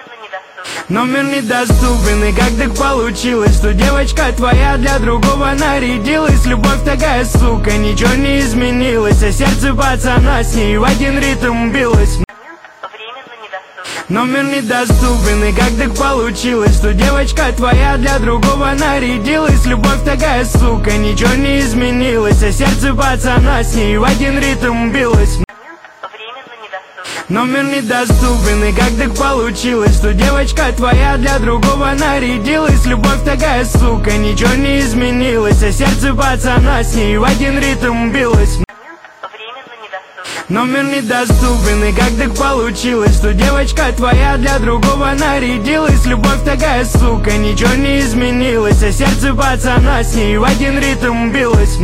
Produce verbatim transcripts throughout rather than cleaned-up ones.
Номер недоступен, и как так получилось, что девочка твоя для другого нарядилась? Любовь такая, сука, ничего не изменилось, а сердце пацана с ней в один ритм билось. Номер недоступен, и как так получилось, что девочка твоя для другого нарядилась? Любовь такая, сука, ничего не изменилось, а сердце пацана с ней в один ритм билось. Номер недоступен, и как так получилось, что девочка твоя для другого нарядилась? Любовь такая, сука, ничего не изменилось, а сердце пацана с ней в один ритм билось. Номер недоступен, и как так получилось, что девочка твоя для другого нарядилась? Любовь такая, сука, ничего не изменилось, а сердце пацана с ней в один ритм билось.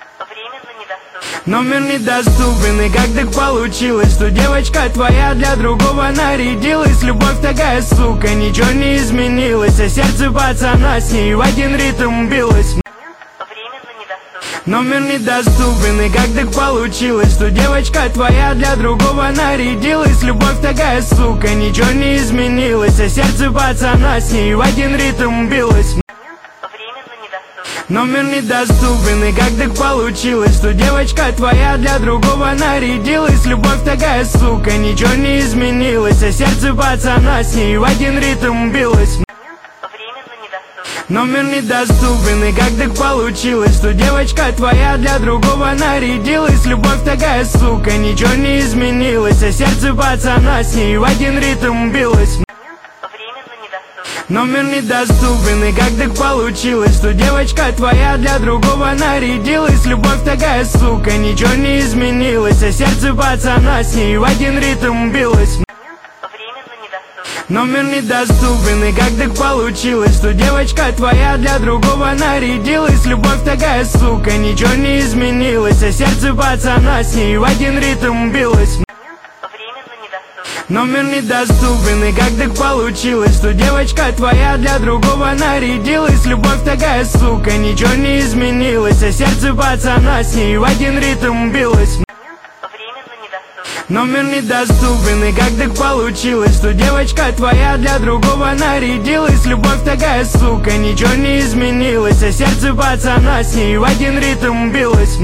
Номер недоступен, и как так получилось, что девочка твоя для другого нарядилась? Любовь такая, сука, ничего не изменилось, а сердце пацана с ней в один ритм билось. Номер недоступен, и как так получилось, что девочка твоя для другого нарядилась? Любовь такая, сука, ничего не изменилось, а сердце пацана с ней в один ритм билось. Номер недоступен, и как так получилось, что девочка твоя для другого нарядилась? Любовь такая, сука, ничего не изменилось, а сердце пацана с ней в один ритм билось. Номер недоступен, и как так получилось, что девочка твоя для другого нарядилась? Любовь такая, сука, ничего не изменилось, а сердце пацана с ней в один ритм билось. Номер недоступен, и как так получилось, что девочка твоя для другого нарядилась? Любовь такая, сука, ничего не изменилось, а сердце пацана с ней в один ритм билось. Номер недоступен, и как так получилось, что девочка твоя для другого нарядилась? Любовь такая, сука, ничего не изменилось, а сердце пацана с ней в один ритм билось. Номер недоступен, и как так получилось, что девочка твоя для другого нарядилась? Любовь такая, сука, ничего не изменилось, а сердце пацана с ней в один ритм билось. Номер недоступен, и как так получилось, что девочка твоя для другого нарядилась? Любовь такая, сука, ничего не изменилось, а сердце пацана с ней в один ритм билось.